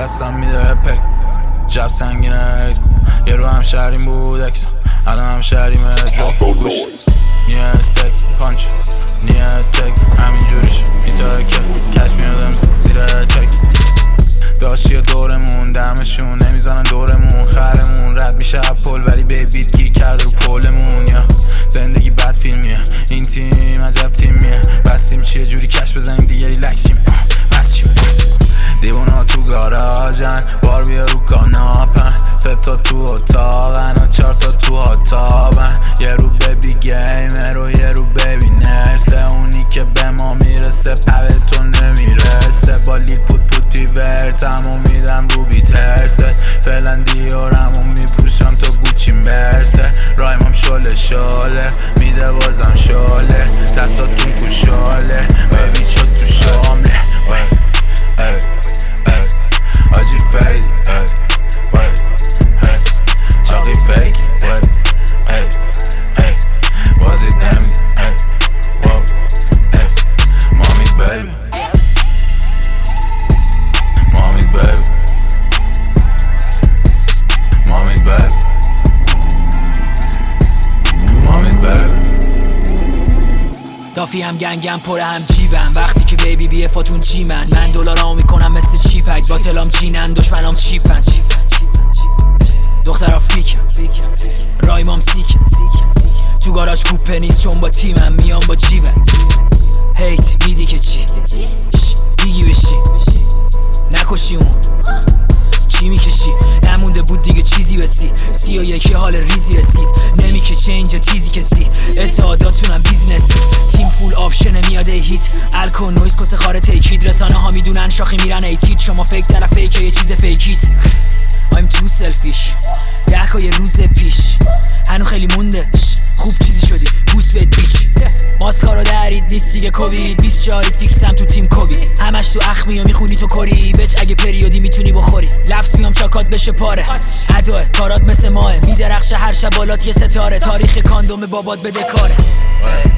دستم میده پک جب سنگینه هید کن یه رو هم شهریم بود اکسا الان هم شهریم درک گوش نیه استک پانچ نیه تک همینجوریش میتاکه کش میادم زیر چک داشتی دورمون دمشون نمیزنن دورمون خرمون رد میشه پل ولی بیت گیر کرده رو پولمون یا زندگی بد فیلمیه این تیم عجب تیمیه بستیم چیه جوری کش بزنیم دیگه ریلکسیم بس چیم دیوونا تو گاراژن بار بیا رو کاناپن 3 تا تو اتاقن و 4 تا تو هاتابن یه رو بیبی گیمر و یه رو بیبی نرسه اونی که به ما میرسه پوه تو نمیرسه با لیل پوتی ورتمو میدم رو بی ترسه فعلا دیارمو میپوشم تا گوچی برسه رایمم شاله میده بازم شاله دستاتون کشاله بیبی شد تو شامله آجی فیدی چاقی فیکی بازید نمیدی مامید بیبی مامید بیبی مامید بیبی مامید بیبی دافی هم گنگم پره هم جیبم وقتی که بیبی بیه فاتون جی من دلارامو میکنم مثل چیپک باطلام جینن دشمنام چیپن دخترها فیکم رایمام سیکم تو گاراژ کوپه نیست چون با تیمم میام با جیبم هیت میدی که چی بیگی بشی نکشی اون چی میکشی نمونده بود دیگه چیزی بسی 31 حال ریزی رسید نمیکشه اینجا تیزی کسی اتحاداتونم بیزنسی تیم فول آپشن میاده هیت الکل نویز کس خاره تیکید رسانه ها میدونن شاخی میرن ایتید شما فیک طرف فیکه یه چیز فیکیت I'm too selfish 10 یه روز پیش هنو خیلی مونده خوب چیزی شدی بوس بد بیچ ماسکارو درید نیست دیگه کووید 24 فیکسم تو تیم کوبی همش تو اخمی و میخونی تو کری بچ اگه پریودی میتونی بخوری لفظ میام چاکات بشه پاره اداه کارات مثل ماه میدرخشه هر شب بالات یه ستاره تاریخ کاندوم بابات بده کاره